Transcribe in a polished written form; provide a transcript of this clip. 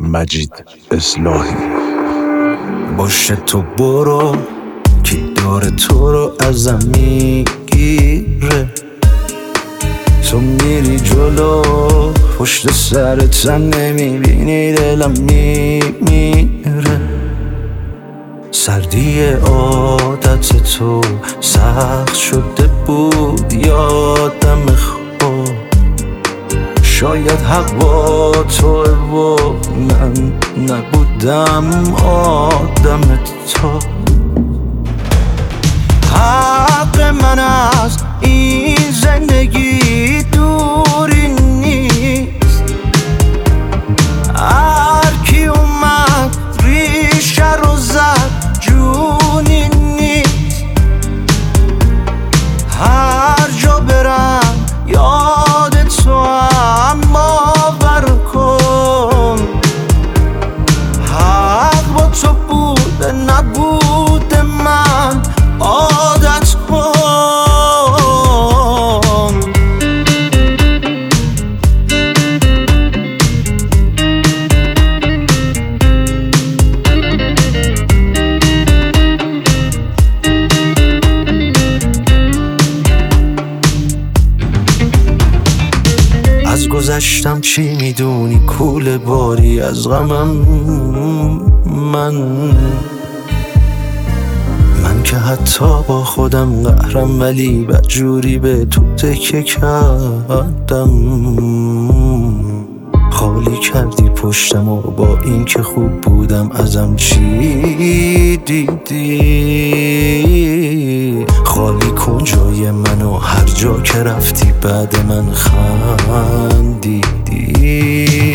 مجید اصلاحی. باشه تو برو که داره تو رو ازم میگیره، تو میری جلو پشت سرت نمیبینی دلم میمیره. سردی عادت تو سخت شده بود یادم خوب، شاید حق با توه و من نبودم آدم تو. حق من از این زندگی دوری نیست، هر کی اومد ریشه رو زد جونی نیست. هر جا برم یاد تو هم باور کن، حق با تو بوده نبوده من عادت کن. از گذشتم چی میدونی کوله باری از غمم، من که حتی با خودم قهرم ولی بدجوری به تو تکه کردم. خالی کردی پشتم و با این که خوب بودم ازم چی دیدی؟ خالی کن جای منو هر جا که رفتی بعد من خندیدی.